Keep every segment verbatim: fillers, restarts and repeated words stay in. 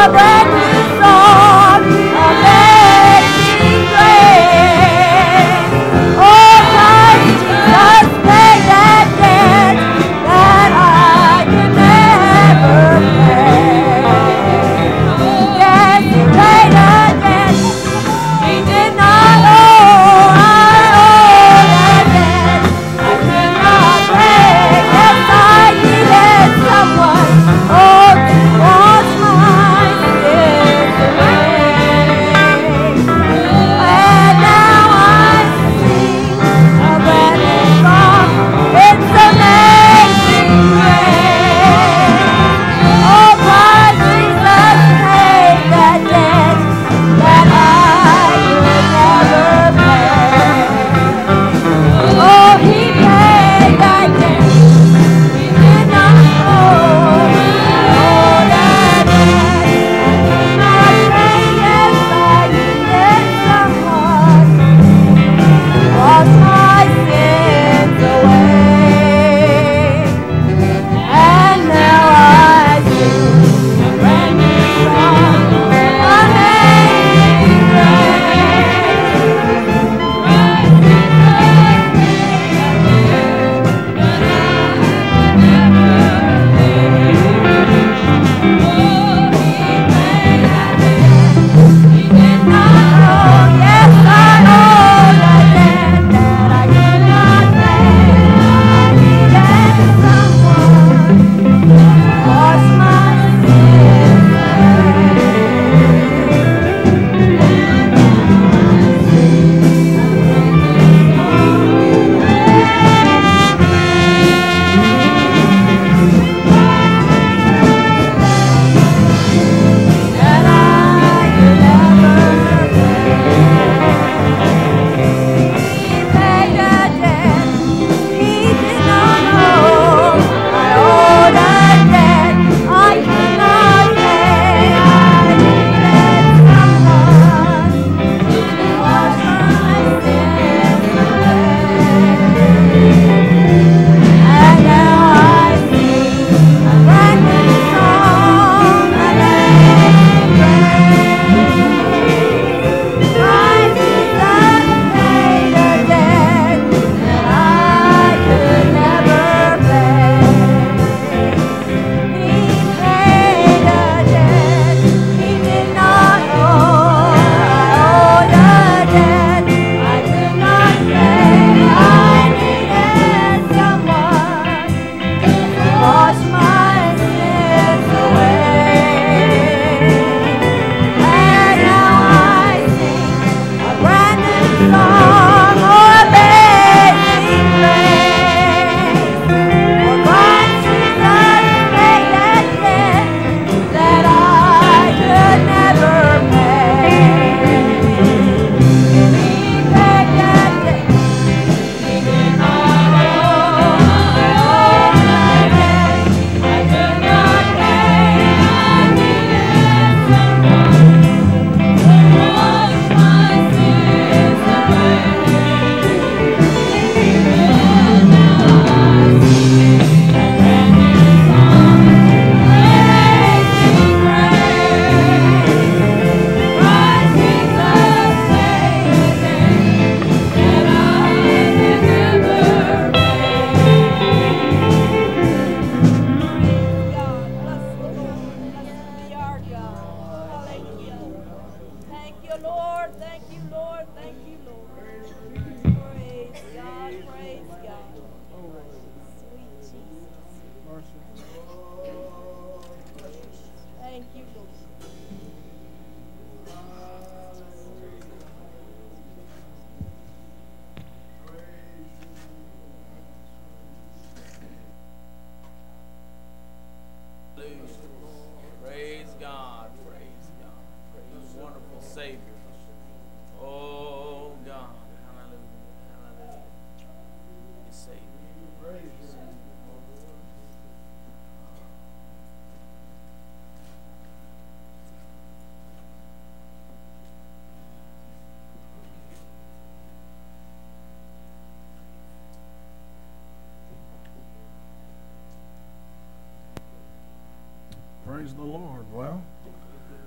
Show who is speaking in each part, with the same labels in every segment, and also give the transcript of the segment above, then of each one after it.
Speaker 1: Praise the Lord. Well,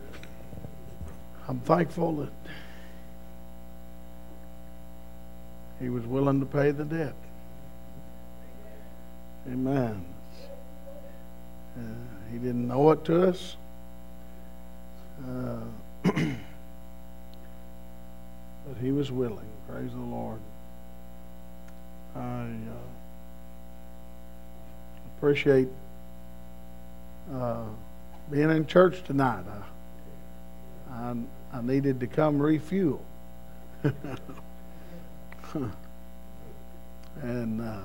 Speaker 1: I'm thankful that he was willing to pay the debt. Amen. Uh, he didn't owe it to us. Uh, but he was willing. Praise the Lord. I uh, appreciate uh, being in church tonight. I, I, I needed to come refuel. and uh,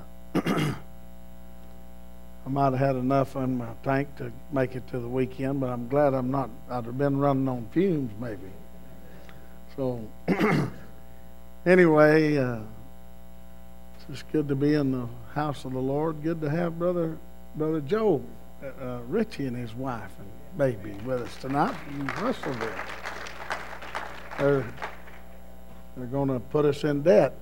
Speaker 1: I might have had enough in my tank to make it to the weekend, but I'm glad I'm not. I'd have been running on fumes maybe. So anyway, uh, it's just good to be in the house of the Lord. Good to have brother brother Joe uh, Richie and his wife and baby with us tonight in Russellville. They're they're going to put us in debt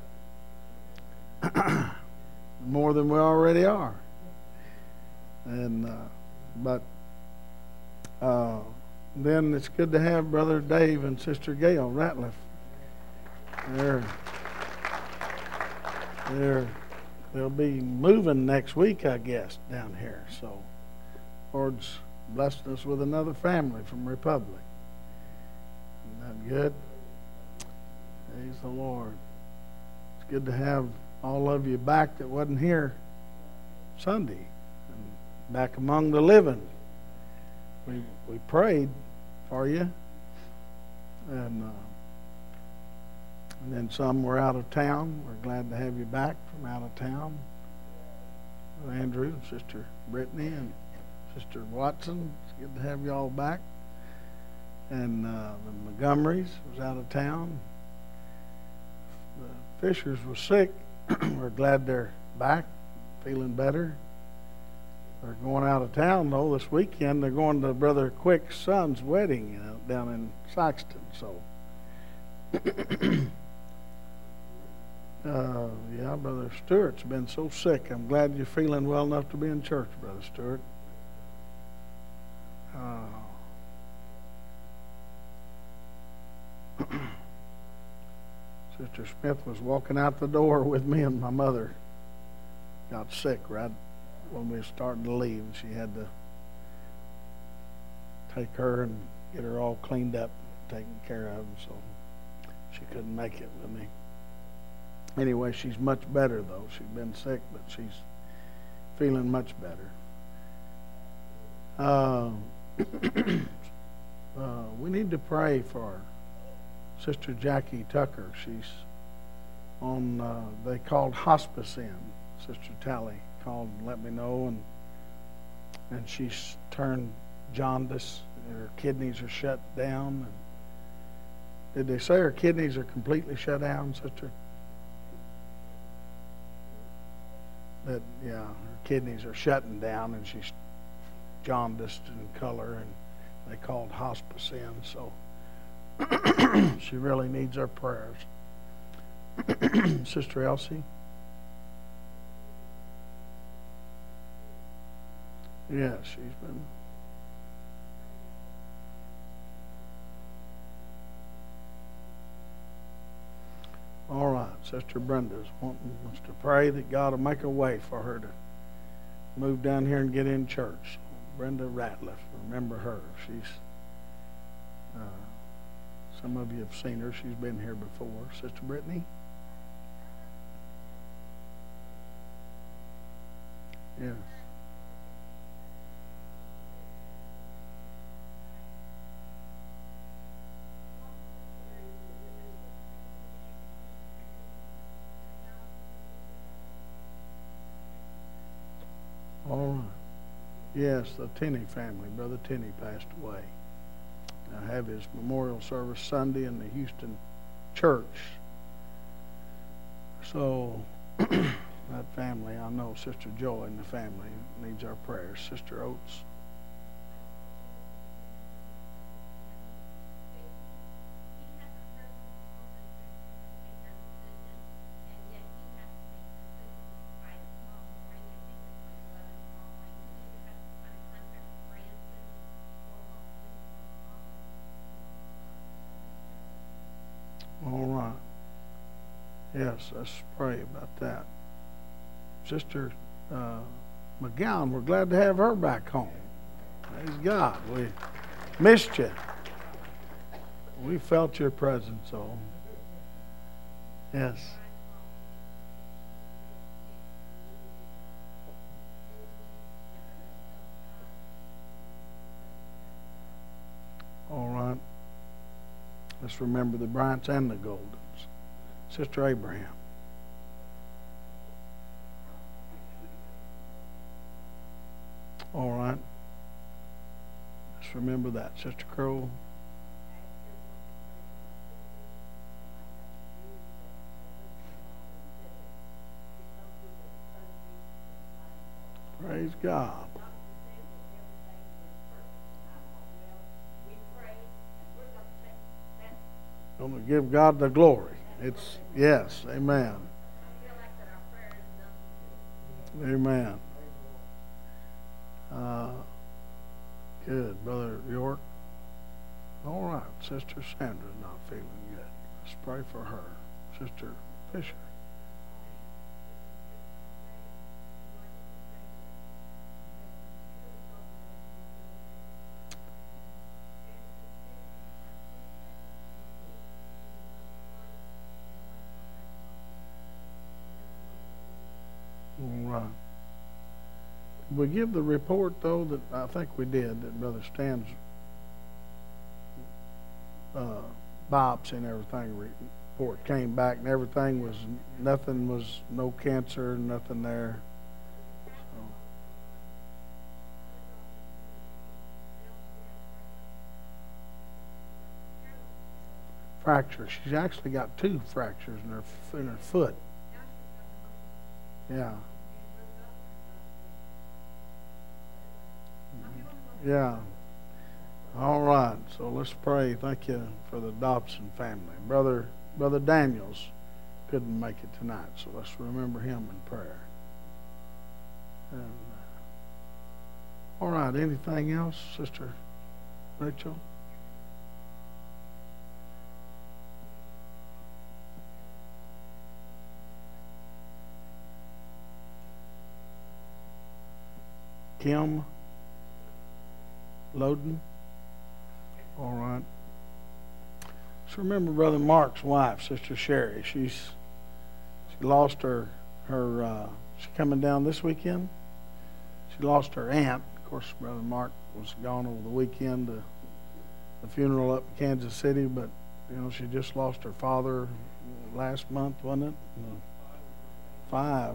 Speaker 1: more than we already are. And uh, but uh, then it's good to have Brother Dave and Sister Gail Ratliff. They're they're they'll be moving next week, I guess, down here. So Lord's blessed us with another family from Republic. Isn't that good? Praise the Lord. It's good to have all of you back that wasn't here Sunday. Back among the living. We we prayed for you, and uh, and then some were out of town. We're glad to have you back from out of town. Andrew and Sister Brittany and Sister Watson. It's good to have you all back. And uh, the Montgomerys was out of town. The Fishers were sick. We're glad they're back, feeling better. They're going out of town, though, this weekend. They're going to Brother Quick's son's wedding, you know, down in Saxton. So, uh, yeah, Brother Stewart's been so sick. I'm glad you're feeling well enough to be in church, Brother Stewart. Uh, Sister Smith was walking out the door with me, and my mother got sick right when we were starting to leave. She had to take her and get her all cleaned up, taken care of, so she couldn't make it with me. Anyway, she's much better, though. She's been sick, but she's feeling much better. Uh, uh, we need to pray for Sister Jackie Tucker. She's on, uh, they called hospice in. Sister Tally called and let me know, and and she's turned jaundice. Her kidneys are shut down. And did they say her kidneys are completely shut down, Sister? That yeah, her kidneys are shutting down, and she's jaundiced in color, and they called hospice in. So she really needs our prayers. Sister Elsie. Yeah, she's been. All right, Sister Brenda's wanting us to pray that God will make a way for her to move down here and get in church. Brenda Ratliff, remember her. She's, uh, some of you have seen her. She's been here before. Sister Brittany? Yes. All right. Yes, the Tenney family. Brother Tenney passed away. I have his memorial service Sunday in the Houston church. So that family, I know Sister Joy and the family needs our prayers. Sister Oates. Yes, let's pray about that. Sister uh, McGowan, we're glad to have her back home. Praise God. We missed you. We felt your presence, oh. Yes. All right. Let's remember the Bryants and the Goldens. Sister Abraham. All right. Let's remember that. Sister Crow. Praise God. Going to give God the glory. It's, yes, amen. Amen. Uh, good. Brother York. All right. Sister Sandra's not feeling good. Let's pray for her. Sister Fisher. All right. We give the report, though, that I think we did, that Brother Stan's uh, biopsy and everything report came back, and everything was, nothing was, no cancer, nothing there. So. Fracture. She's actually got two fractures in her in her foot. Yeah. Yeah. All right. So let's pray. Thank you for the Dobson family. Brother Brother Daniels couldn't make it tonight, so let's remember him in prayer. And, uh, all right. Anything else, Sister Rachel? Kim Loden. All right. Just remember Brother Mark's wife, Sister Sherry. She's she lost her her. Uh, she's coming down this weekend. She lost her aunt. Of course, Brother Mark was gone over the weekend to the funeral up in Kansas City, but you know she just lost her father last month, wasn't it? Five.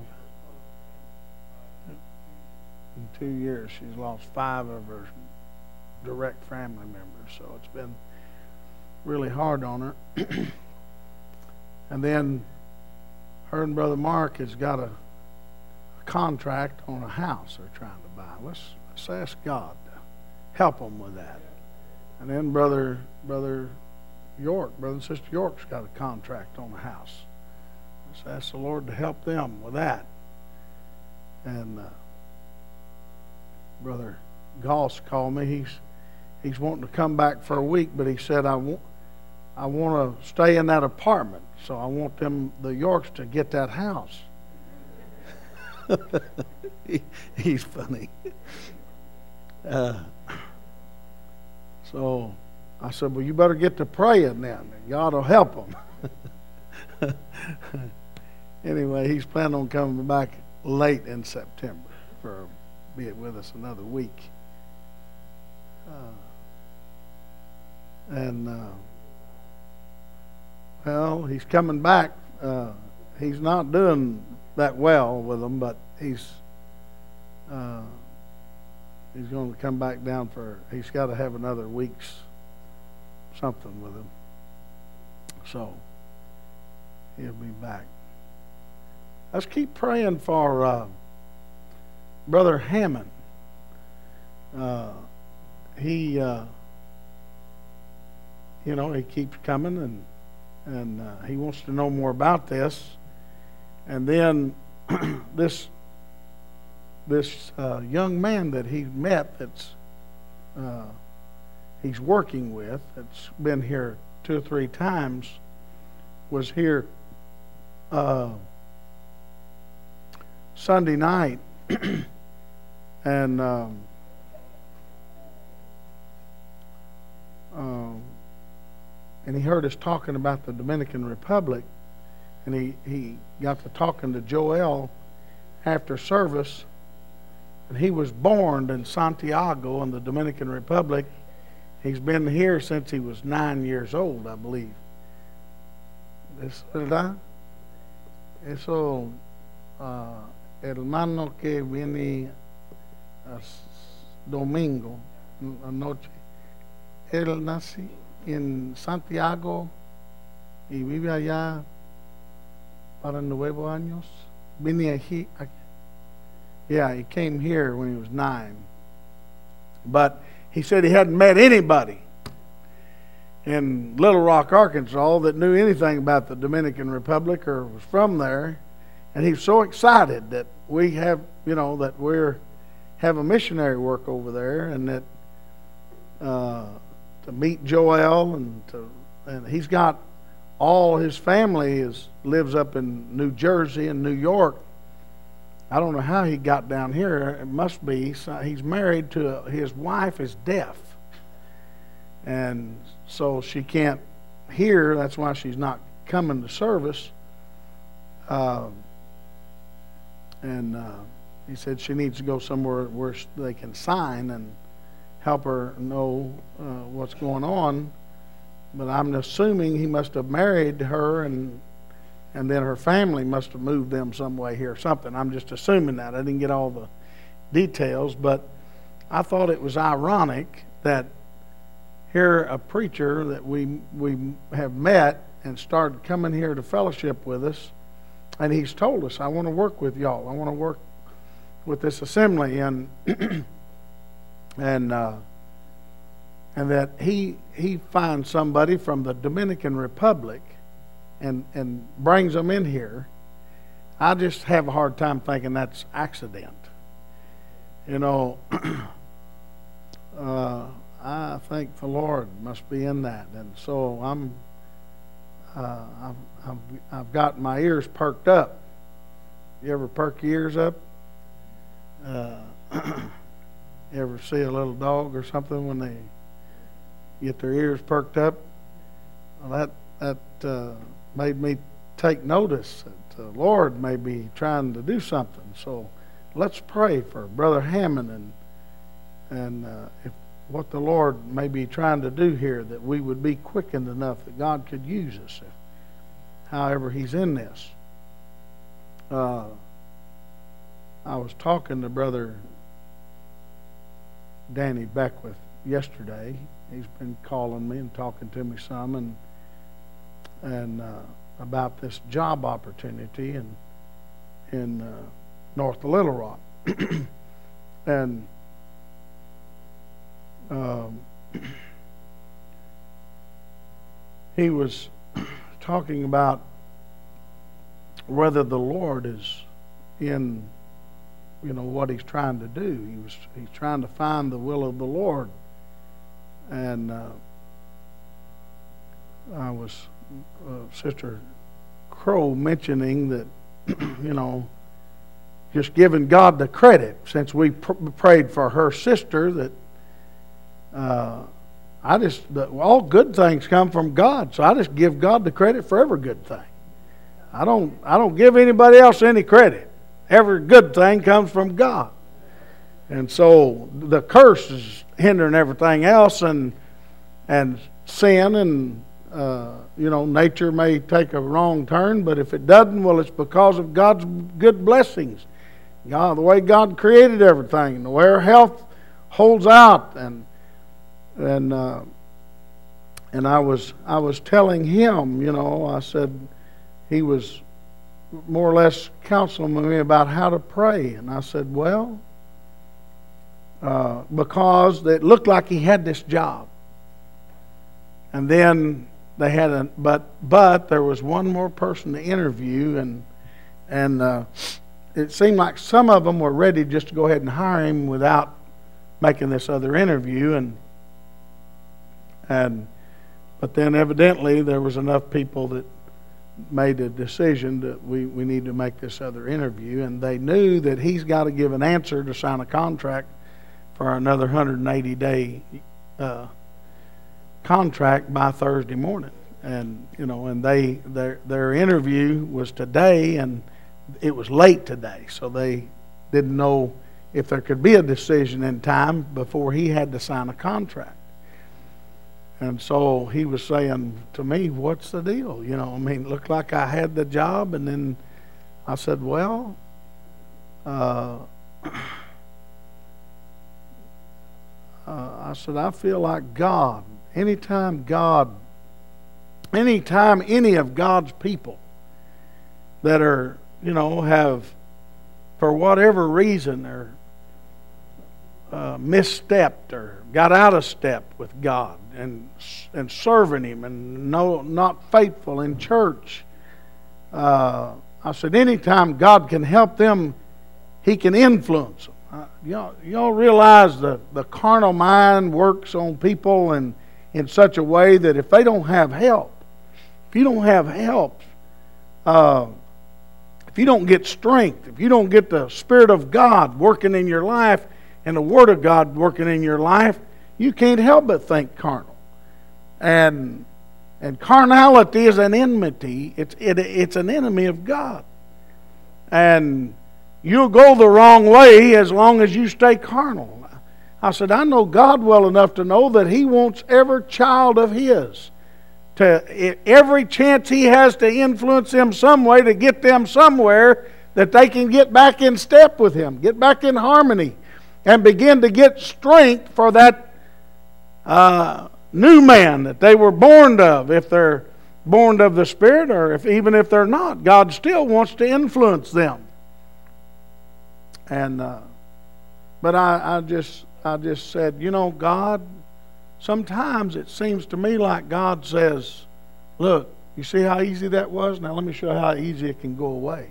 Speaker 1: In two years, she's lost five of her direct family members, so it's been really hard on her. And then her and Brother Mark has got a, a contract on a house they're trying to buy. Let's, let's ask God to help them with that. And then Brother Brother York, Brother and Sister York's got a contract on a house. Let's ask the Lord to help them with that. And uh, Brother Goss called me. He's he's wanting to come back for a week, but he said I want I want to stay in that apartment, so I want them the Yorks to get that house. he, he's funny. Uh, so I said, well, you better get to praying then, and God will help them. Anyway, he's planning on coming back late in September for be it with us another week. Uh, and, uh, well, he's coming back. Uh, he's not doing that well with them, but he's uh, he's going to come back down for, he's got to have another week's something with him. So, he'll be back. Let's keep praying for uh, Brother Hammond. Uh, he, uh, you know, he keeps coming, and and uh, he wants to know more about this. And then this this uh, young man that he met, that's uh, he's working with, that's been here two or three times, was here uh, Sunday night, and um, um, and he heard us talking about the Dominican Republic, and he, he got to talking to Joel after service, and he was born in Santiago in the Dominican Republic. He's been here since he was nine years old, I believe. ¿Es verdad? Eso, uh, hermano que viene a domingo, anoche, él nació en Santiago y vive allá para nueve años. Vine aquí, aquí. Yeah, he came here when he was nine. But he said he hadn't met anybody in Little Rock, Arkansas that knew anything about the Dominican Republic or was from there. And he's so excited that we have, you know, that we're have a missionary work over there, and that uh, to meet Joel, and to and he's got all his family is lives up in New Jersey and New York. I don't know how he got down here. It must be he's married to a, his wife is deaf, and so she can't hear. That's why she's not coming to service. Uh, and uh, he said she needs to go somewhere where they can sign and help her know uh, what's going on. But I'm assuming he must have married her, and and then her family must have moved them some way here or something. I'm just assuming that. I didn't get all the details, but I thought it was ironic that here a preacher that we we have met and started coming here to fellowship with us, and he's told us, I want to work with y'all. I want to work with this assembly, and and uh, and that he he finds somebody from the Dominican Republic and and brings them in here. I just have a hard time thinking that's accident. You know, uh, I think the Lord must be in that, and so I'm. Uh, I've, I've I've got my ears perked up. You ever perk your ears up? Uh, you ever see a little dog or something when they get their ears perked up? Well, that that uh, made me take notice that the Lord may be trying to do something. So let's pray for Brother Hammond and and uh, if what the Lord may be trying to do here, that we would be quickened enough that God could use us, if, however He's in this. Uh, I was talking to Brother Danny Beckwith yesterday. He's been calling me and talking to me some, and and uh, about this job opportunity in in uh, north of Little Rock, and. Um, he was talking about whether the Lord is in, you know, what he's trying to do. He was he's trying to find the will of the Lord, and uh, I was uh, Sister Crow mentioning that, you know, just giving God the credit, since we pr- prayed for her sister that. Uh, I just all good things come from God, so I just give God the credit for every good thing. I don't I don't give anybody else any credit. Every good thing comes from God, and so the curse is hindering everything else, and and sin, and uh, you know, nature may take a wrong turn, but if it doesn't, well, it's because of God's good blessings. God, the way God created everything, the way our health holds out, and. And uh, and I was I was telling him, you know, I said he was more or less counseling me about how to pray, and I said, well, uh, because it looked like he had this job, and then they had a but but there was one more person to interview, and and uh, it seemed like some of them were ready just to go ahead and hire him without making this other interview, and. And, but then evidently there was enough people that made a decision that we, we need to make this other interview, and they knew that he's got to give an answer to sign a contract for another one hundred eighty day uh, contract by Thursday morning. And you know, and they their their interview was today, and it was late today, so they didn't know if there could be a decision in time before he had to sign a contract. And so he was saying to me, "What's the deal? You know, I mean, it looked like I had the job." And then I said, "Well, uh, uh, I said, I feel like God. Anytime God, anytime any of God's people that are, you know, have, for whatever reason, are uh, misstepped or got out of step with God and and serving Him and no not faithful in church." Uh, I said, anytime God can help them, He can influence them. Uh, y'all, y'all realize the, the carnal mind works on people and in such a way that if they don't have help, if you don't have help, uh, if you don't get strength, if you don't get the Spirit of God working in your life and the Word of God working in your life, you can't help but think carnal. And and carnality is an enmity. It's it, it's an enemy of God. And you'll go the wrong way as long as you stay carnal. I said, I know God well enough to know that He wants every child of His to, every chance He has to influence them some way to get them somewhere that they can get back in step with Him, get back in harmony, and begin to get strength for that uh, new man that they were born of. If they're born of the Spirit, or if even if they're not, God still wants to influence them. And uh, but I, I just I just said, you know, God, sometimes it seems to me like God says, look, you see how easy that was? Now let me show you how easy it can go away.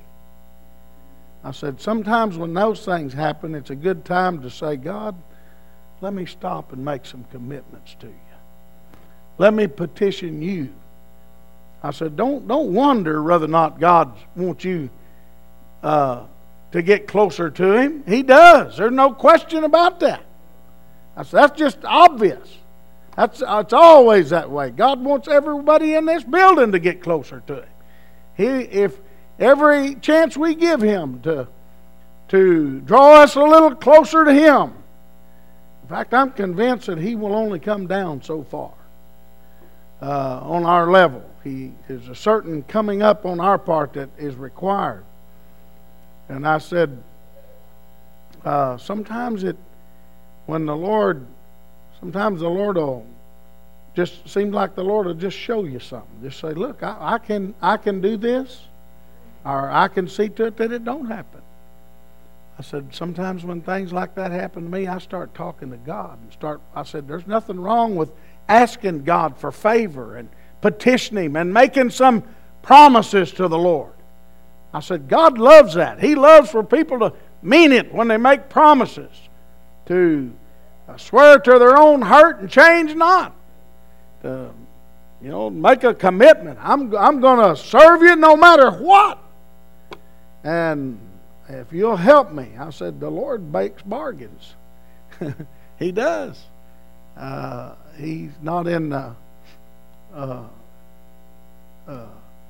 Speaker 1: I said, sometimes when those things happen, it's a good time to say, God, let me stop and make some commitments to you. Let me petition you. I said, don't don't wonder whether or not God wants you uh, to get closer to Him. He does. There's no question about that. I said, that's just obvious. That's it's always that way. God wants everybody in this building to get closer to Him. He, if every chance we give Him to to draw us a little closer to Him. In fact, I'm convinced that He will only come down so far uh, on our level. He is a certain coming up on our part that is required. And I said, uh, sometimes it, when the Lord, sometimes the Lord will just seem like the Lord will just show you something. Just say, look, I, I can I can do this, or I can see to it that it don't happen. I said, sometimes when things like that happen to me, I start talking to God and start. I said, there's nothing wrong with asking God for favor and petitioning Him and making some promises to the Lord. I said, God loves that. He loves for people to mean it when they make promises, to swear to their own hurt and change not. To, you know, make a commitment. I'm I'm going to serve you no matter what. And if you'll help me, I said, the Lord makes bargains. He does. Uh, he's not in the, uh, uh,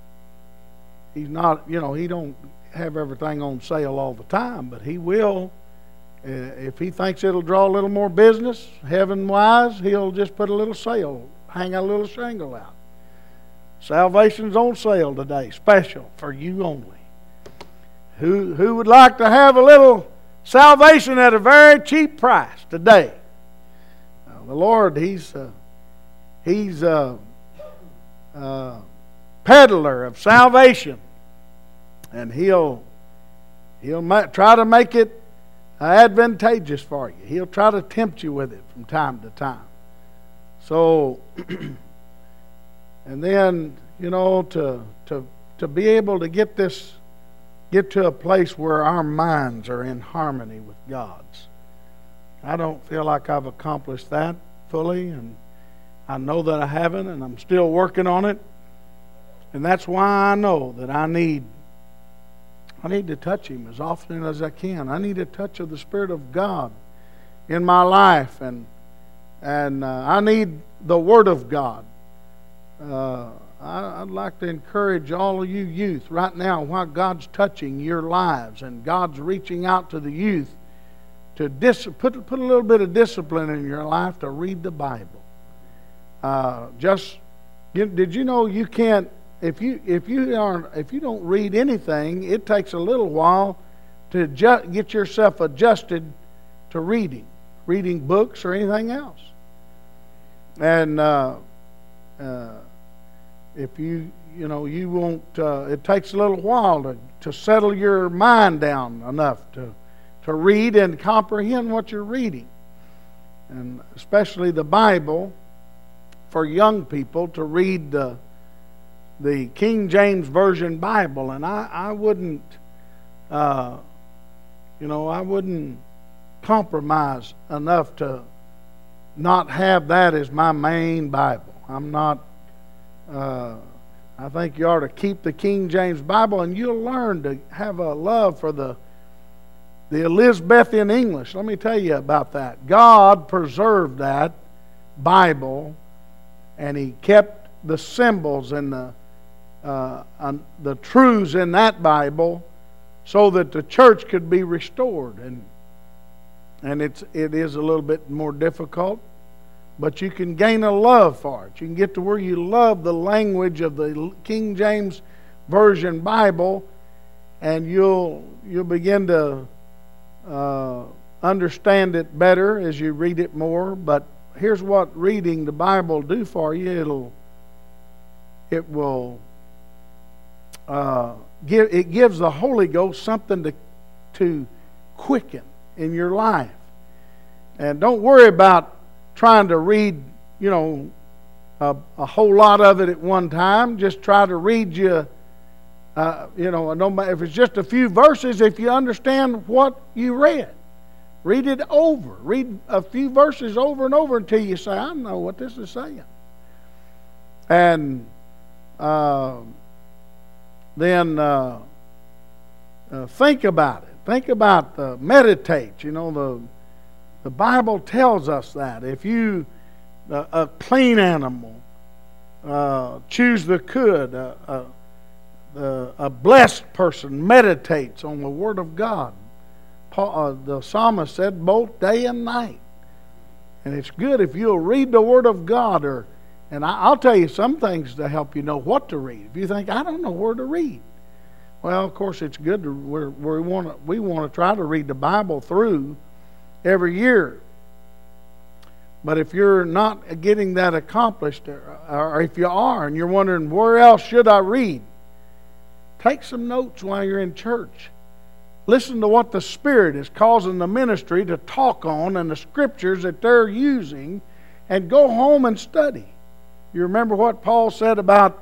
Speaker 1: he's not, you know, He don't have everything on sale all the time, but He will. Uh, if He thinks it'll draw a little more business, heaven-wise, He'll just put a little sale, hang a little shingle out. Salvation's on sale today, special for you only. Who who would like to have a little salvation at a very cheap price today? Uh, the Lord, He's uh, He's a uh, uh, peddler of salvation, and He'll He'll ma- try to make it advantageous for you. He'll try to tempt you with it from time to time. So, and then you know to to to be able to get this. Get to a place where our minds are in harmony with God's. I don't feel like I've accomplished that fully, and I know that I haven't, and I'm still working on it. And that's why I know that I need I need to touch Him as often as I can. I need a touch of the Spirit of God in my life, and and uh, I need the Word of God. Uh, I, I'd like to encourage all of you youth right now, while God's touching your lives and God's reaching out to the youth, to dis- put, put a little bit of discipline in your life to read the Bible. Uh, just you, did you know you can't if you if you aren't if you don't read anything, it takes a little while to adjust, get yourself adjusted to reading, reading books or anything else. And uh, uh, if you you know you won't, uh, it takes a little while to to settle your mind down enough to to read and comprehend what you're reading, and especially the Bible. For young people to read the the King James Version Bible, and I I wouldn't, uh, you know, I wouldn't compromise enough to not have that as my main Bible. I'm not. Uh, I think you ought to keep the King James Bible, and you'll learn to have a love for the the Elizabethan English. Let me tell you about that. God preserved that Bible. And He kept the symbols and the uh, um, the truths in that Bible, so that the church could be restored. And and it's it is a little bit more difficult, but you can gain a love for it. You can get to where you love the language of the King James Version Bible, and you'll you'll begin to uh, understand it better as you read it more. But here's what reading the Bible do for you. It'll, it will, uh, give. It gives the Holy Ghost something to, to quicken in your life. And don't worry about trying to read, you know, a, a whole lot of it at one time. Just try to read you, uh, you know, no matter if it's just a few verses. If you understand what you read. Read it over. Read a few verses over and over until you say, I know what this is saying. And uh, then uh, uh, think about it. Think about, uh, meditate. You know, the the Bible tells us that. If you, uh, a clean animal, uh, choose the good, uh, uh, the, a blessed person meditates on the Word of God. Paul, uh, the psalmist said both day and night. And it's good if you'll read the Word of God. Or, and I, I'll tell you some things to help you know what to read. If you think, I don't know where to read. Well, of course, it's good to we're, we want to we want to try to read the Bible through every year. But if you're not getting that accomplished, or, or if you are and you're wondering where else should I read, take some notes while you're in church. Listen to what the Spirit is causing the ministry to talk on and the scriptures that they're using, and go home and study. You remember what Paul said about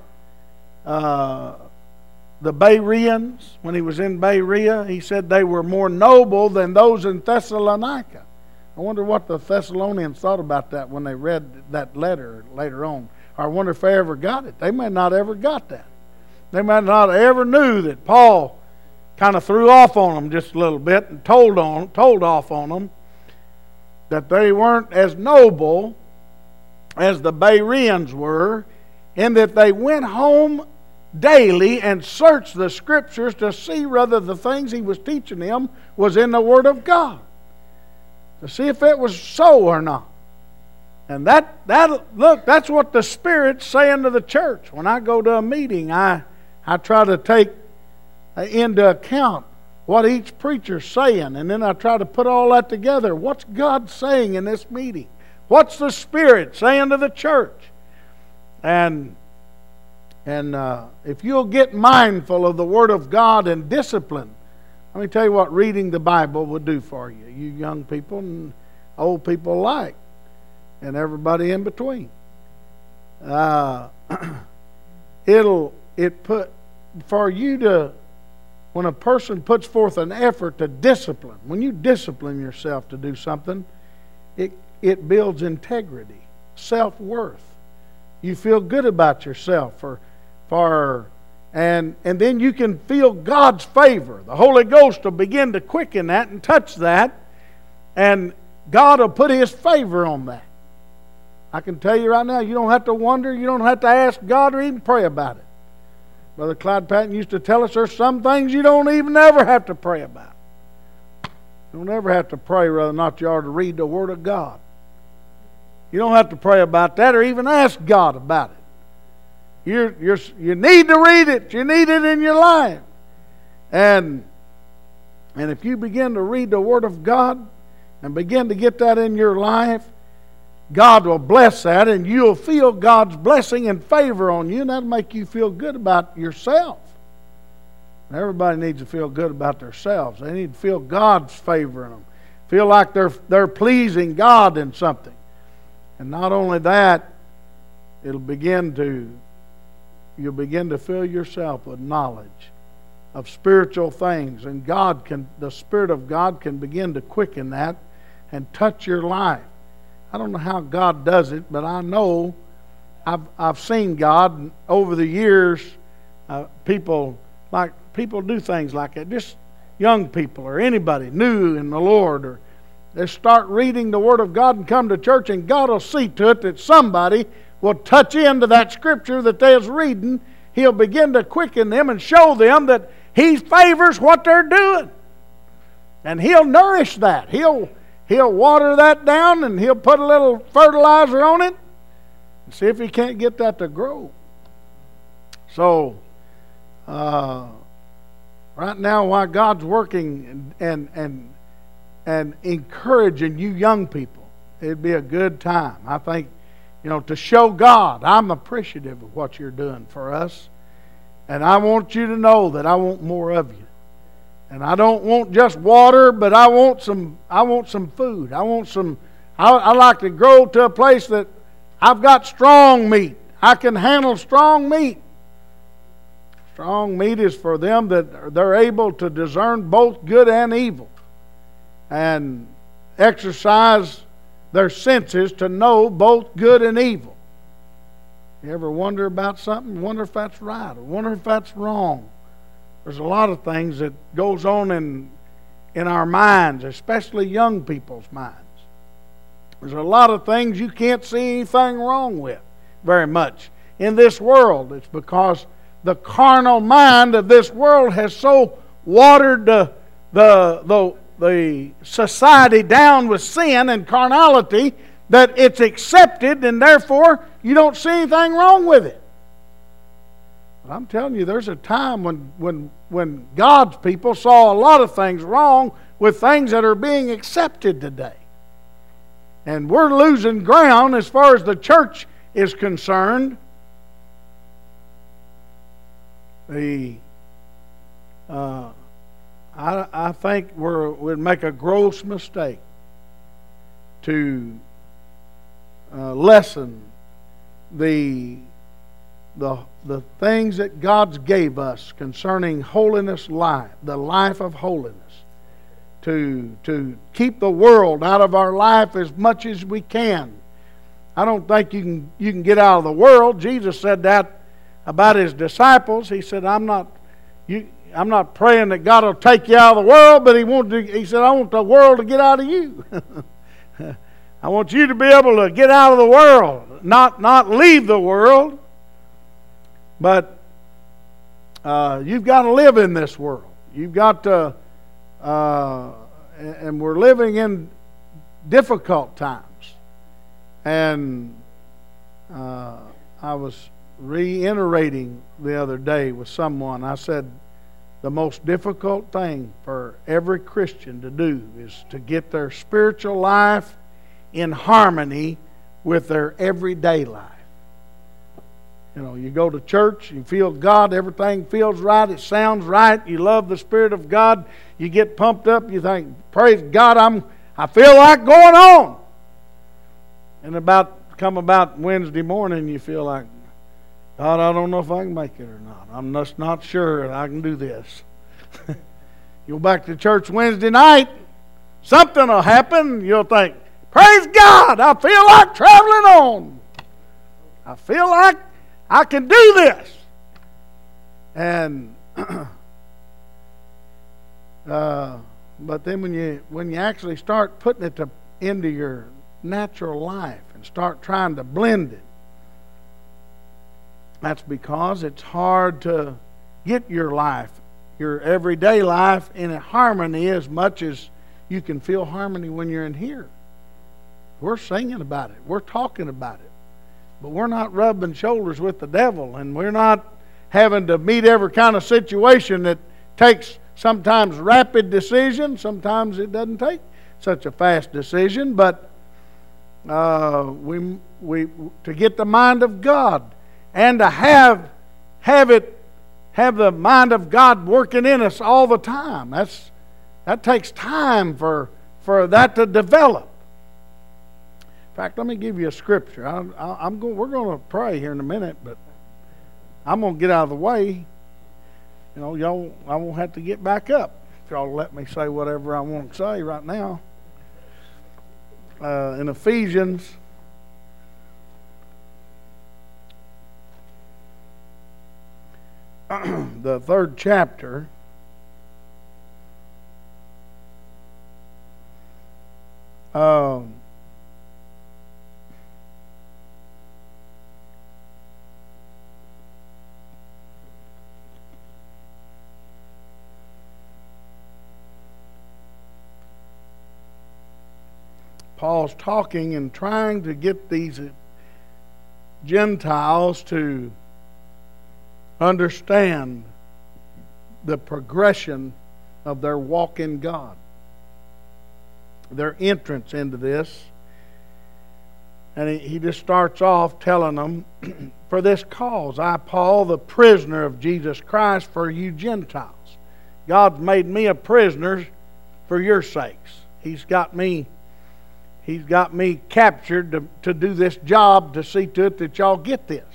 Speaker 1: uh, the Bereans when he was in Berea? He said they were more noble than those in Thessalonica. I wonder what the Thessalonians thought about that when they read that letter later on. I wonder if they ever got it. They may not ever got that. They may not ever knew that Paul kind of threw off on them just a little bit and told on told off on them that they weren't as noble as the Bereans were, in that they went home daily and searched the Scriptures to see whether the things he was teaching them was in the Word of God, to see if it was so or not. And that that look, that's what the Spirit's saying to the church. When I go to a meeting, I I try to take into account what each preacher's saying, and then I try to put all that together. What's God saying in this meeting? What's the Spirit saying to the church? And and uh, if you'll get mindful of the Word of God and discipline, let me tell you what reading the Bible will do for you, you young people and old people alike, and everybody in between. Uh, it'll it put for you to. When a person puts forth an effort to discipline, when you discipline yourself to do something, it, it builds integrity, self-worth. You feel good about yourself for, for and and then you can feel God's favor. The Holy Ghost will begin to quicken that and touch that, and God will put His favor on that. I can tell you right now, you don't have to wonder, you don't have to ask God or even pray about it. Brother Clyde Patton used to tell us there's some things you don't even ever have to pray about. You don't ever have to pray whether or not you are to read the Word of God. You don't have to pray about that or even ask God about it. You're, you're, you need to read it. You need it in your life. And, and if you begin to read the Word of God and begin to get that in your life, God will bless that, and you'll feel God's blessing and favor on you, and that'll make you feel good about yourself. Everybody needs to feel good about themselves. They need to feel God's favor in them. Feel like they're, they're pleasing God in something. And not only that, it'll begin to, you'll begin to fill yourself with knowledge of spiritual things. And God can, the Spirit of God can begin to quicken that and touch your life. I don't know how God does it, but I know I've I've seen God over the years. Uh, people like people do things like that. Just young people or anybody new in the Lord, or they start reading the Word of God and come to church, and God will see to it that somebody will touch into that scripture that they're reading. He'll begin to quicken them and show them that He favors what they're doing, and He'll nourish that. He'll He'll water that down, and He'll put a little fertilizer on it and see if He can't get that to grow. So, uh, right now, while God's working and, and, and, and encouraging you young people, it'd be a good time. I think, you know, to show God, I'm appreciative of what you're doing for us. And I want you to know that I want more of you. And I don't want just water, but I want some. I want some food. I want some. I, I like to grow to a place that I've got strong meat. I can handle strong meat. Strong meat is for them that they're able to discern both good and evil, and exercise their senses to know both good and evil. You ever wonder about something? Wonder if that's right, or wonder if that's wrong. There's a lot of things that goes on in, in our minds, especially young people's minds. There's a lot of things you can't see anything wrong with very much in this world. It's because the carnal mind of this world has so watered the, the, the, the society down with sin and carnality that it's accepted, and therefore you don't see anything wrong with it. But I'm telling you, there's a time when, when, when God's people saw a lot of things wrong with things that are being accepted today. And we're losing ground as far as the church is concerned. The uh, I, I think we're, we'd make a gross mistake to uh, lessen the The, the things that God's gave us concerning holiness life, the life of holiness, to, to keep the world out of our life as much as we can. I don't think you can, you can get out of the world. Jesus said that about His disciples. He said, I'm not, you, I'm not praying that God will take you out of the world, but He wanted to, He said, I want the world to get out of you. I want you to be able to get out of the world, not, not leave the world. But uh, you've got to live in this world. You've got to, uh, and we're living in difficult times. And uh, I was reiterating the other day with someone. I said, the most difficult thing for every Christian to do is to get their spiritual life in harmony with their everyday life. You know, you go to church, you feel God, everything feels right, it sounds right, you love the Spirit of God, you get pumped up, you think, praise God, I'm, I feel like going on. And about come about Wednesday morning, you feel like, God, I don't know if I can make it or not. I'm just not sure I can do this. You go back to church Wednesday night, something will happen, you'll think, praise God, I feel like traveling on. I feel like I can do this. And uh, but then when you when you actually start putting it to, into your natural life and start trying to blend it, that's because it's hard to get your life, your everyday life, in a harmony as much as you can feel harmony when you're in here. We're singing about it. We're talking about it. But we're not rubbing shoulders with the devil, and we're not having to meet every kind of situation that takes sometimes rapid decision. Sometimes it doesn't take such a fast decision, but uh, we we to get the mind of God and to have have it have the mind of God working in us all the time. That's that takes time for for that to develop. In fact, let me give you a scripture. I, I, I'm going. We're going to pray here in a minute, but I'm going to get out of the way. You know, y'all, I won't have to get back up if y'all let me say whatever I want to say right now. Uh, in Ephesians, the third chapter, um, Paul's talking and trying to get these Gentiles to understand the progression of their walk in God, their entrance into this. And he, he just starts off telling them, for this cause, I, Paul, the prisoner of Jesus Christ, for you Gentiles. God's made me a prisoner for your sakes. He's got me He's got me captured to, to do this job, to see to it that y'all get this.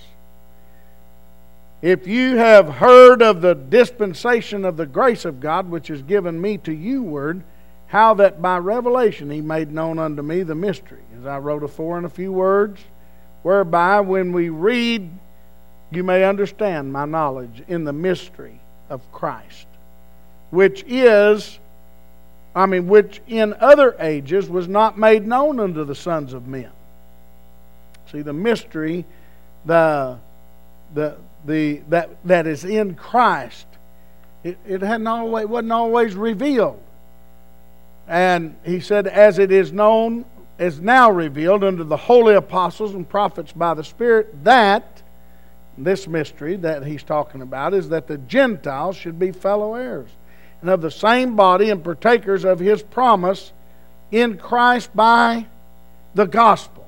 Speaker 1: If you have heard of the dispensation of the grace of God, which is given me to you word, how that by revelation he made known unto me the mystery, as I wrote afore in a few words, whereby when we read, you may understand my knowledge in the mystery of Christ, which is... I mean, which in other ages was not made known unto the sons of men. See, the mystery, the the the that that is in Christ, it, it hadn't always wasn't always revealed. And he said, as it is known, is now revealed unto the holy apostles and prophets by the Spirit, that this mystery that he's talking about is that the Gentiles should be fellow heirs, and of the same body, and partakers of his promise in Christ by the gospel.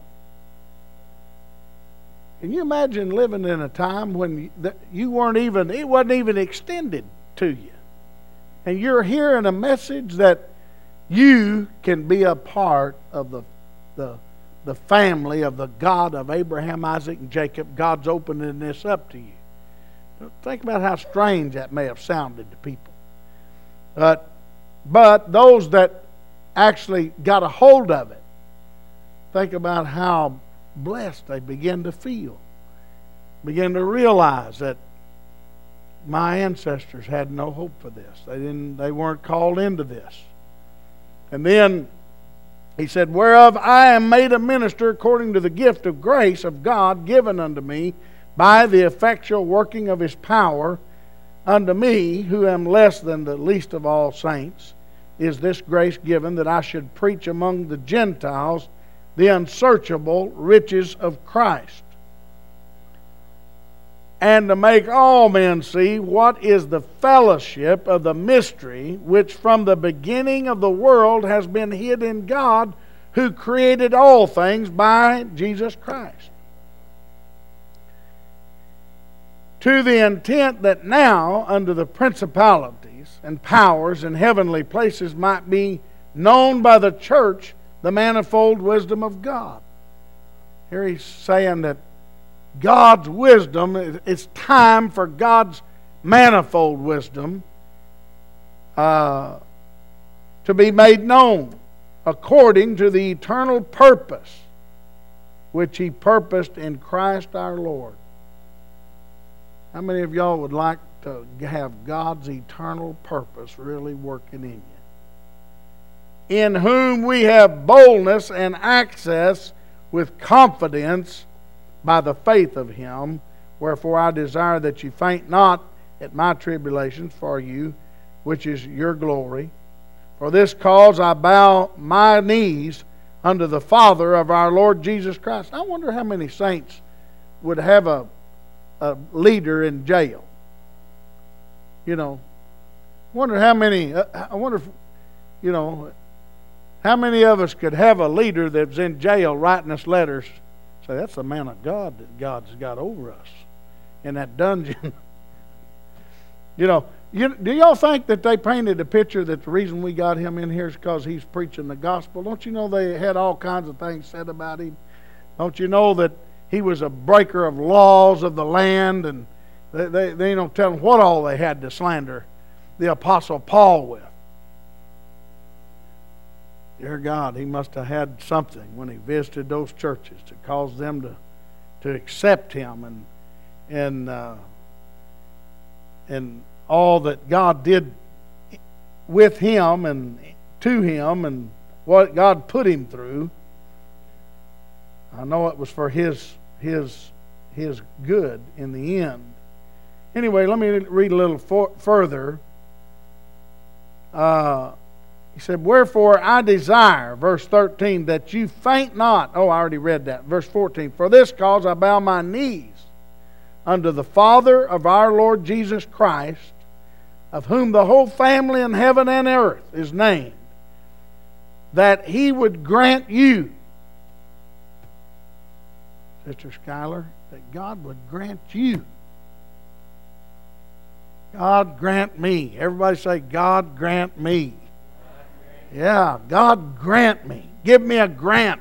Speaker 1: Can you imagine living in a time when you weren't even, it wasn't even extended to you, and you're hearing a message that you can be a part of the the the family of the God of Abraham, Isaac, and Jacob? God's opening this up to you. Think about how strange that may have sounded to people. But, but those that actually got a hold of it, think about how blessed they begin to feel. Begin to realize that my ancestors had no hope for this. They didn't. They weren't called into this. And then he said, whereof I am made a minister according to the gift of grace of God given unto me by the effectual working of his power. Unto me, who am less than the least of all saints, is this grace given, that I should preach among the Gentiles the unsearchable riches of Christ, and to make all men see what is the fellowship of the mystery which from the beginning of the world has been hid in God, who created all things by Jesus Christ, to the intent that now under the principalities and powers in heavenly places might be known by the church the manifold wisdom of God. Here he's saying that God's wisdom, it's time for God's manifold wisdom uh, to be made known according to the eternal purpose which he purposed in Christ our Lord. How many of y'all would like to have God's eternal purpose really working in you. In whom we have boldness and access with confidence by the faith of Him. Wherefore I desire that you faint not at my tribulations for you, which is your glory. For this cause I bow my knees unto the Father of our Lord Jesus Christ. I wonder how many saints would have a, a leader in jail. You know, wonder how many, I wonder if, you know, how many of us could have a leader that's in jail writing us letters, say, that's the man of God that God's got over us in that dungeon. You know, you, do y'all think that they painted a picture that the reason we got him in here is because he's preaching the gospel? Don't you know they had all kinds of things said about him? Don't you know that he was a breaker of laws of the land, and they, they, they don't tell them what all they had to slander the Apostle Paul with. Dear God, he must have had something when he visited those churches to cause them to, to accept him and and uh, and all that God did with him and to him and what God put him through. I know it was for his his his good in the end. Anyway, let me read a little for, further. Uh, he said, wherefore I desire, verse thirteen, that you faint not. Oh, I already read that. Verse fourteen, for this cause I bow my knees unto the Father of our Lord Jesus Christ, of whom the whole family in heaven and earth is named, that He would grant you, Sister Schuyler, that God would grant you. God grant me. Everybody say, God grant me. Yeah, God grant me. Give me a grant.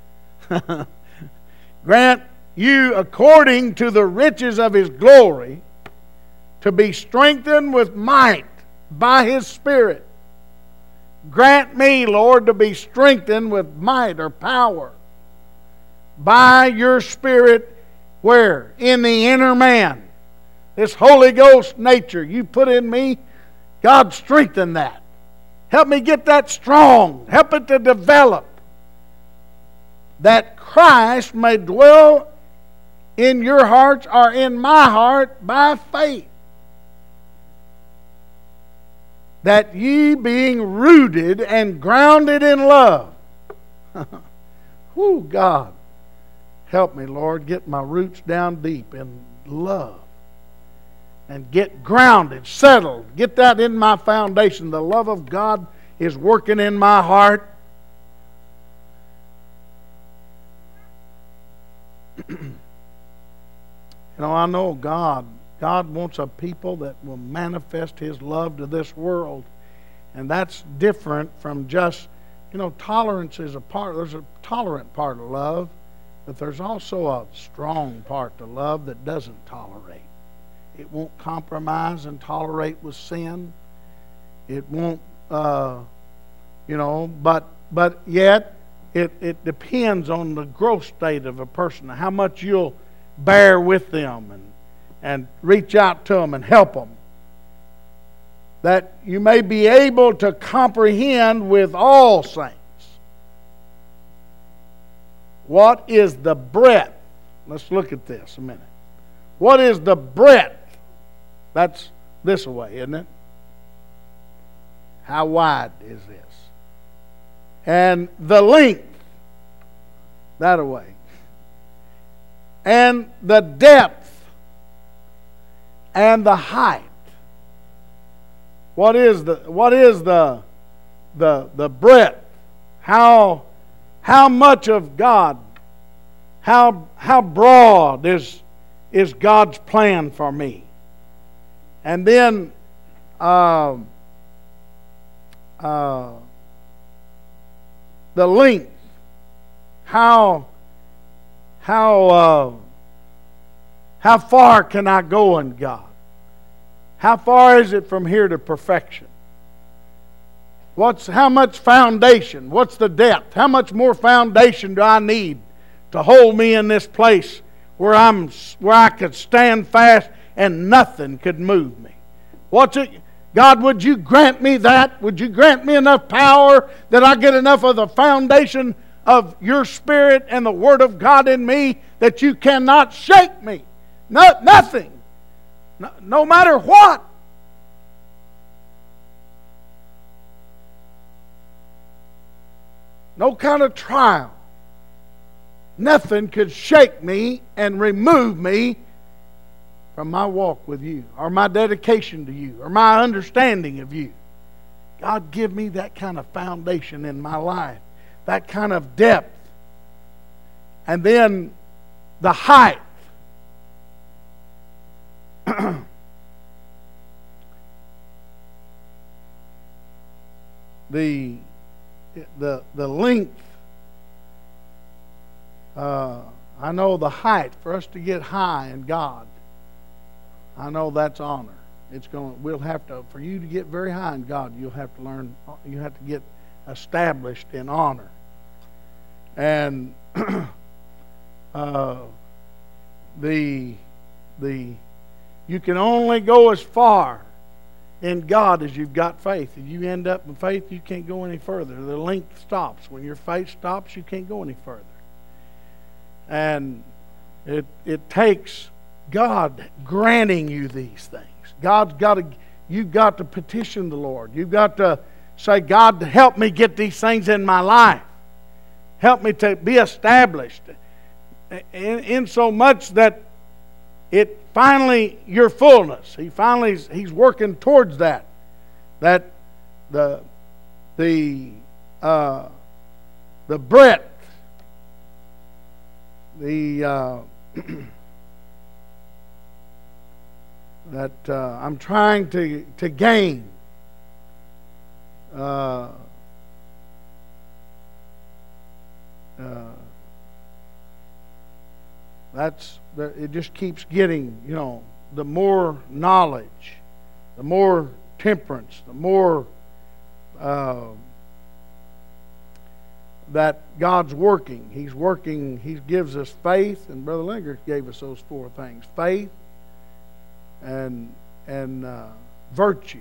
Speaker 1: Grant you according to the riches of His glory to be strengthened with might by His Spirit. Grant me, Lord, to be strengthened with might or power by your Spirit. Where? In the inner man. This Holy Ghost nature you put in me, God, strengthen that. Help me get that strong. Help it to develop. That Christ may dwell in your hearts or in my heart by faith. That ye being rooted and grounded in love. Whoo, God. Help me, Lord, get my roots down deep in love. And get grounded, settled. Get that in my foundation. The love of God is working in my heart. You know, I know God. God wants a people that will manifest His love to this world. And that's different from just, you know, tolerance is a part. There's a tolerant part of love. But there's also a strong part to love that doesn't tolerate. It won't compromise and tolerate with sin. It won't, uh, you know, but but yet it, it depends on the growth state of a person, how much you'll bear with them and, and reach out to them and help them. That you may be able to comprehend with all saints what is the breadth. Let's look at this a minute. What is the breadth? That's this way, isn't it? How wide is this? And the length, that away. And the depth and the height. What is the what is the the the breadth? How how much of God? How how broad is is God's plan for me? And then uh, uh, the length. How how uh, how far can I go in God? How far is it from here to perfection? What's how much foundation? What's the depth? How much more foundation do I need to hold me in this place where I'm where I could stand fast and nothing could move me. What's it? God, would you grant me that? Would you grant me enough power that I get enough of the foundation of your Spirit and the Word of God in me that you cannot shake me? No, nothing. No, no matter what. No kind of trial. Nothing could shake me and remove me from my walk with you, or my dedication to you, or my understanding of you. God, give me that kind of foundation in my life, that kind of depth. And then the height. the the the length. Uh, I know the height for us to get high in God. I know that's honor. It's going. We'll have to, for you to get very high in God, you'll have to learn. You have to get established in honor. And uh, the the you can only go as far in God as you've got faith. If you end up in faith, you can't go any further. The length stops. When your faith stops, you can't go any further. And it it takes God granting you these things. God's got to, you've got to petition the Lord. You've got to say, God, help me get these things in my life. Help me to be established. In, in so much that it finally, your fullness, He finally, He's working towards that. That the, the, uh, the breadth, the, uh, that uh, I'm trying to, to gain. Uh, uh, that's it. Just keeps getting, you know, the more knowledge, the more temperance, the more uh, that God's working. He's working. He gives us faith, and Brother Linger gave us those four things: faith, and and uh, virtue,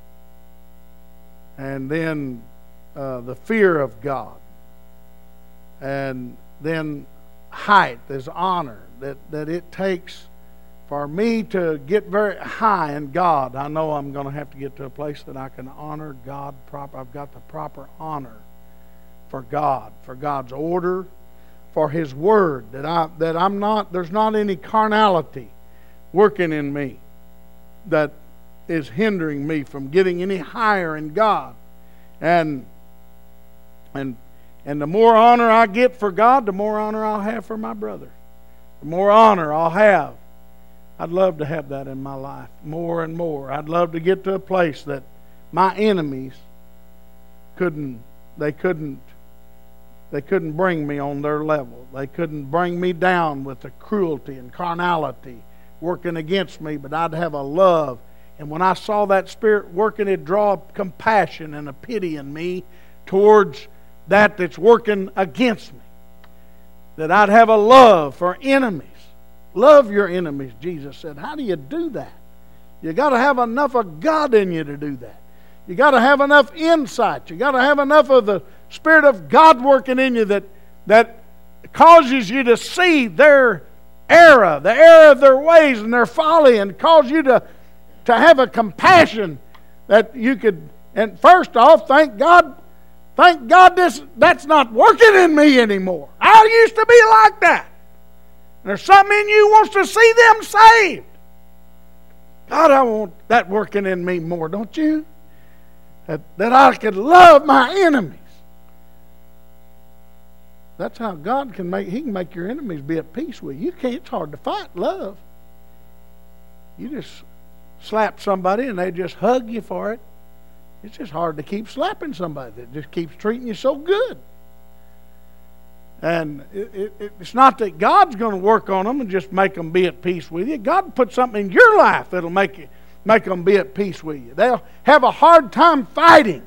Speaker 1: and then uh, the fear of God, and then height. There's honor that that it takes for me to get very high in God. I know I'm going to have to get to a place that I can honor God proper. I've got the proper honor for God, for God's order, for His Word. That I that I'm not. There's not any carnality working in me that is hindering me from getting any higher in God. And and and the more honor I get for God, the more honor I'll have for my brother. The more honor I'll have. I'd love to have that in my life more and more. I'd love to get to a place that my enemies couldn't they couldn't they couldn't bring me on their level. They couldn't bring me down with the cruelty and carnality working against me, but I'd have a love. And when I saw that Spirit working, it'd draw compassion and a pity in me towards that that's working against me. That I'd have a love for enemies. Love your enemies, Jesus said. How do you do that? You got to have enough of God in you to do that. You got to have enough insight. You got to have enough of the Spirit of God working in you that that causes you to see their error, the error of their ways and their folly, and cause you to, to have a compassion that you could. And first off, thank God, thank God this that's not working in me anymore. I used to be like that. There's something in you wants to see them saved. God, I want that working in me more, don't you? That, that I could love my enemies. That's how God can make, He can make your enemies be at peace with you. You can't, it's hard to fight love. You just slap somebody and they just hug you for it. It's just hard to keep slapping somebody that just keeps treating you so good. And it, it, it's not that God's going to work on them and just make them be at peace with you. God put something in your life that'll make you, make them be at peace with you. They'll have a hard time fighting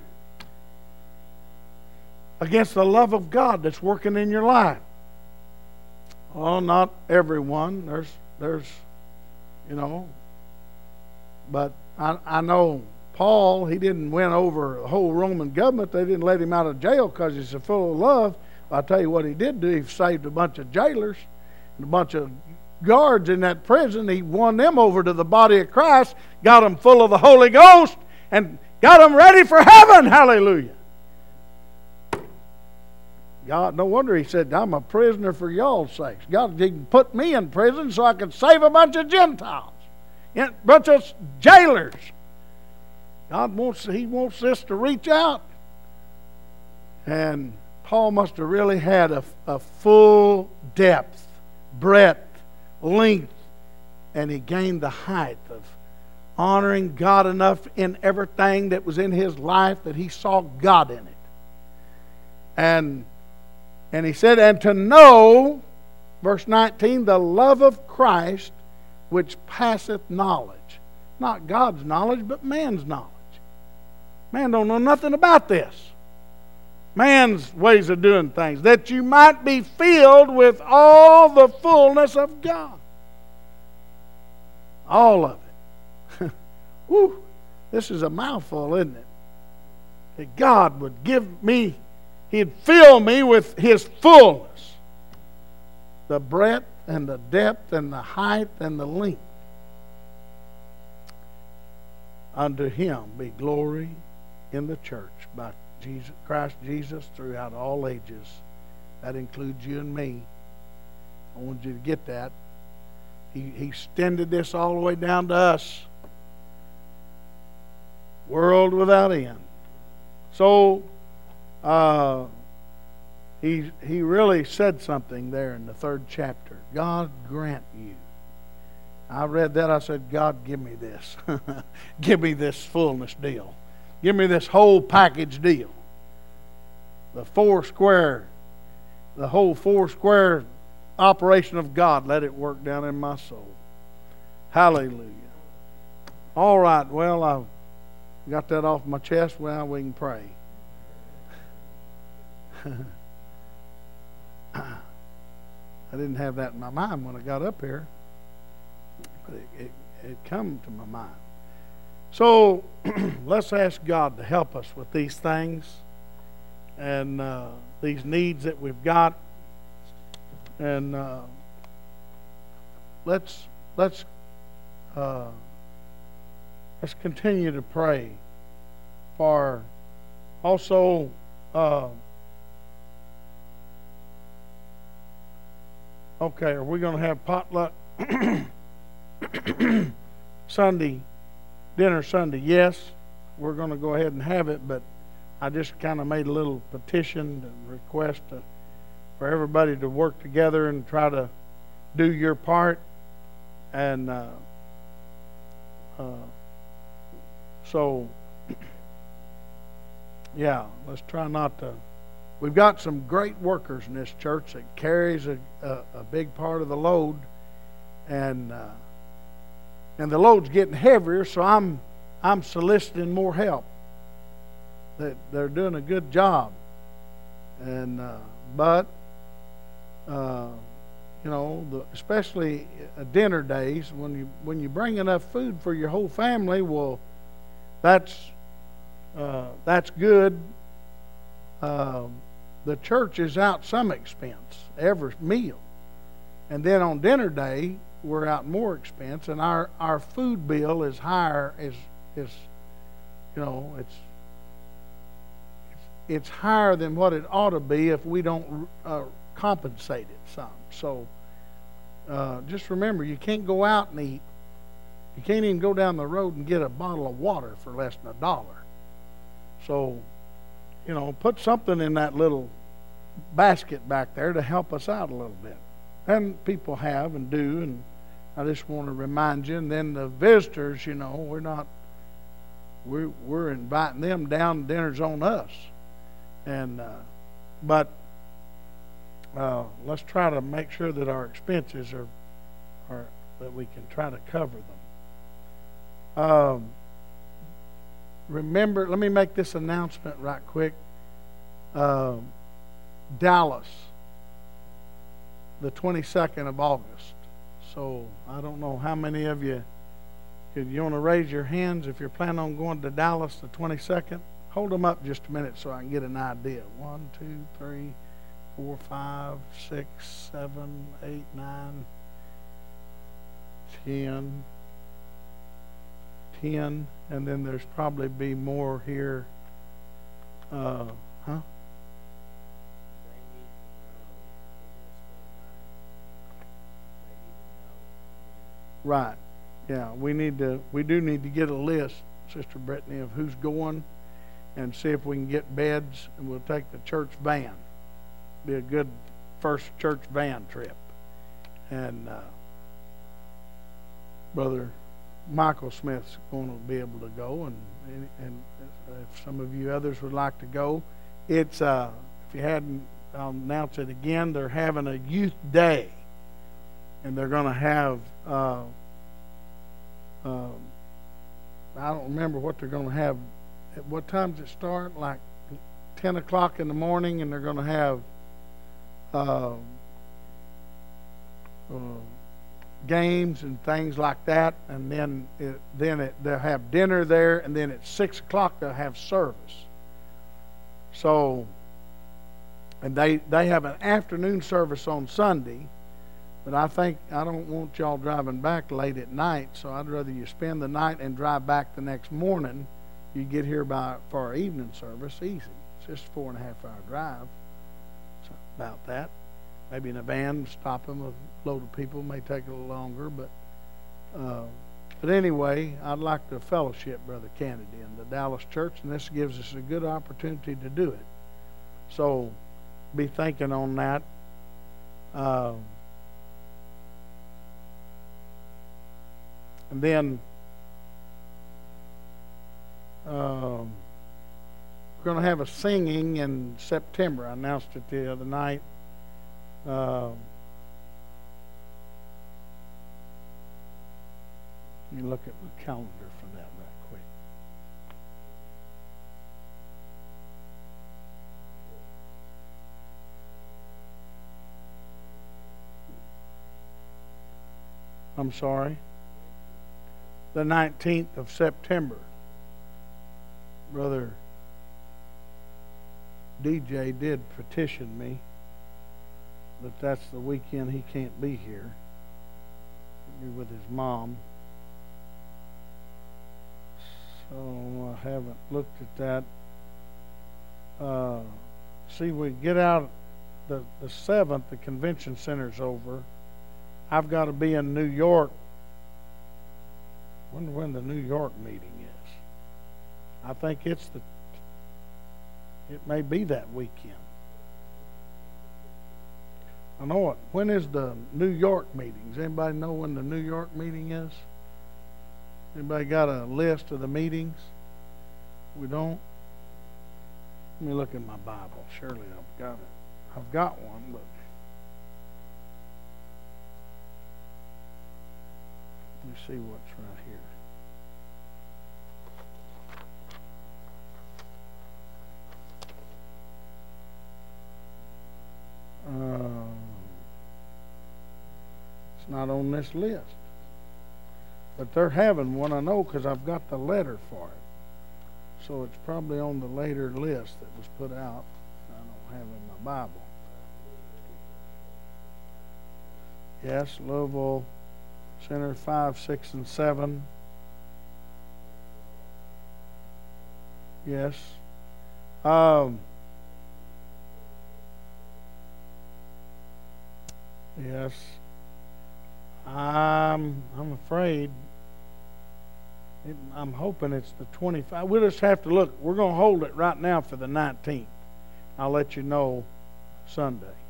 Speaker 1: against the love of God that's working in your life. Oh, not everyone. There's, there's, you know, but I, I know Paul, he didn't win over the whole Roman government. They didn't let him out of jail because he's so full of love. I'll tell you what he did do. He saved a bunch of jailers and a bunch of guards in that prison. He won them over to the body of Christ, got them full of the Holy Ghost, and got them ready for heaven. Hallelujah. God, no wonder he said, I'm a prisoner for y'all's sakes. God didn't put me in prison so I could save a bunch of Gentiles, a bunch of jailers. God wants, he wants this to reach out. And Paul must have really had a, a full depth, breadth, length, and he gained the height of honoring God enough in everything that was in his life that he saw God in it. And, and he said, and to know, verse nineteen, the love of Christ which passeth knowledge. Not God's knowledge, but man's knowledge. Man don't know nothing about this. Man's ways of doing things. That you might be filled with all the fullness of God. All of it. Whew. This is a mouthful, isn't it? That God would give me, He'd fill me with His fullness. The breadth and the depth and the height and the length. Unto Him be glory in the church by Jesus, Christ Jesus throughout all ages. That includes you and me. I want you to get that. He, he extended this all the way down to us. World without end. So, uh, he, he really said something there in the third chapter. God grant you. I read that, I said, God, give me this. Give me this fullness deal. Give me this whole package deal. The four square, the whole four square operation of God, let it work down in my soul. Hallelujah. All right, well, I've got that off my chest. Well, we can pray. I didn't have that in my mind when I got up here. But it, it, it come to my mind. So let's ask God to help us with these things and uh, these needs that we've got, and uh, let's let's uh, let's continue to pray for also. Uh, okay, are we going to have potluck Sunday? Dinner Sunday, yes, we're going to go ahead and have it, but I just kind of made a little petition and request to, for everybody to work together and try to do your part. And uh, uh, so, yeah, let's try not to. We've got some great workers in this church that carries a, a, a big part of the load, and uh, And the load's getting heavier, so I'm I'm soliciting more help. That they're doing a good job, and uh, but uh, you know, the, especially uh, dinner days when you when you bring enough food for your whole family, well, that's uh, that's good. Uh, the church is out some expense every meal, and then on dinner day, we're out more expense, and our, our food bill is higher. Is is you know it's, it's it's higher than what it ought to be if we don't uh, compensate it some. So uh, just remember, you can't go out and eat. You can't even go down the road and get a bottle of water for less than a dollar. So you know, put something in that little basket back there to help us out a little bit. And people have and do, and I just want to remind you. And then the visitors, you know, we're not, we're, we're inviting them down. Dinner's on us. And, uh, but uh, let's try to make sure that our expenses are, are that we can try to cover them. Um, remember, let me make this announcement right quick. Uh, Dallas, the twenty-second of August. So I don't know how many of you Could you want to raise your hands if you're planning on going to Dallas the twenty-second? Hold them up just a minute so I can get an idea. One, two, three, four, five, six, seven, eight, nine, ten, ten, and then there's probably be more here. Uh, huh? Right. Yeah, we need to. We do need to get a list, Sister Brittany, of who's going, and see if we can get beds, and we'll take the church van. Be a good first church van trip, and uh, Brother Michael Smith's going to be able to go, and and, and if some of you others would like to go, it's uh, if you hadn't, I'll announce it again. They're having a youth day, and they're going to have. Uh, uh, I don't remember what they're going to have. At what time does it start? Like ten o'clock in the morning, and they're going to have uh, uh, games and things like that, and then it, then it, they'll have dinner there, and then at six o'clock they'll have service. So, and they they have an afternoon service on Sunday, but I think I don't want y'all driving back late at night, so I'd rather you spend the night and drive back the next morning. You get here by for our evening service easy. It's just a four and a half hour drive. So about that. Maybe in a van, stop them with a load of people. May take a little longer, but uh, but anyway, I'd like to fellowship Brother Kennedy in the Dallas church, and this gives us a good opportunity to do it. So be thinking on that. Uh, and then um, we're going to have a singing in September. I announced it the other night. Uh, let me look at the calendar for that right quick. I'm sorry. The nineteenth of September. Brother D J did petition me, but that's the weekend he can't be here. He'll be with his mom. So I haven't looked at that. Uh, see, we get out the, the seventh, the convention center's over. I've got to be in New York. I wonder when the New York meeting is. I think it's the, it may be that weekend. I know it. When is the New York meeting? Does anybody know when the New York meeting is? Anybody got a list of the meetings? We don't? Let me look in my Bible. Surely I've got it. I've got one, but let me see what's right here. Uh, it's not on this list. But they're having one, I know, because I've got the letter for it. So it's probably on the later list that was put out. I don't have it in my Bible. Yes, Louisville Center five, six, and seven. Yes. Um, yes. I'm I'm afraid. It, I'm hoping it's the twenty-fifth. We'll just have to look. We're going to hold it right now for the nineteenth. I'll let you know Sunday.